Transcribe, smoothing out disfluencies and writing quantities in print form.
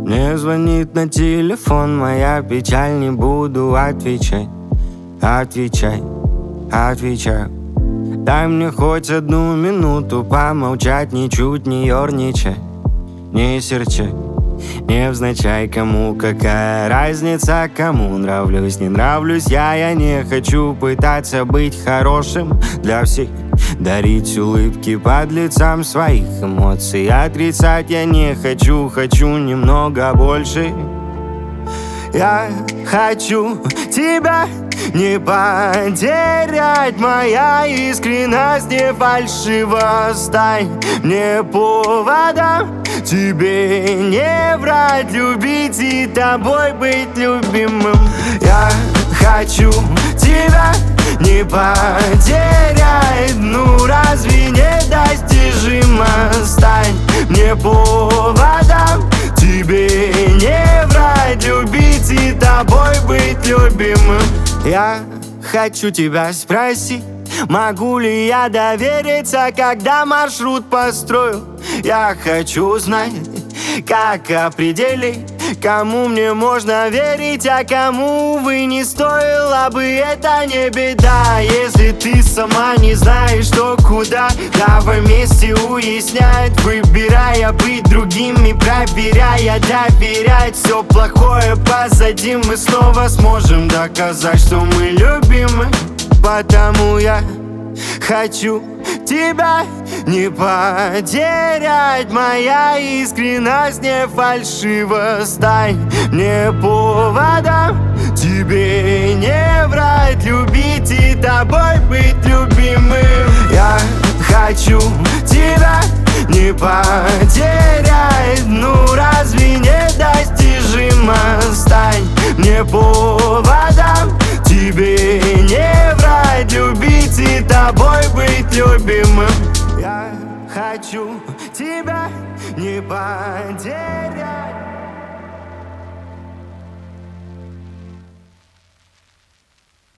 Мне звонит на телефон моя печаль, не буду отвечать. Отвечаю. Дай мне хоть одну минуту помолчать, ничуть не ерничай, не серчай. Невзначай, кому какая разница, кому нравлюсь, не нравлюсь я не хочу пытаться быть хорошим для всех, дарить улыбки под лицам своих эмоций. Отрицать я не хочу, хочу немного больше. Я хочу тебя не потерять, моя искренность не фальшива. Стань мне поводом, тебе не врать, любить и тобой быть любимым. Я хочу тебя не потерять, ну разве недостижимо? Стань мне поводом, тебе не врать, любить и тобой быть любимым. Я хочу тебя спросить, могу ли я довериться, когда маршрут построю? Я хочу знать, как определить, кому мне можно верить, а кому, увы, не стоило бы. Это не беда, если ты сама не знаешь, что куда. Давай вместе уяснять, выбирая быть другими, проверяя, доверять. Все плохое позади, мы снова сможем доказать, что мы любимы. Потому я хочу тебя не потерять, моя искренность не фальшива. Стань мне поводом, тебе не врать, любить и тобой быть любимым. Я хочу тебя не потерять, ну разве недостижимо? Стань мне поводом, тебе не врать, любить и тобой быть любимым. Я хочу тебя не потерять.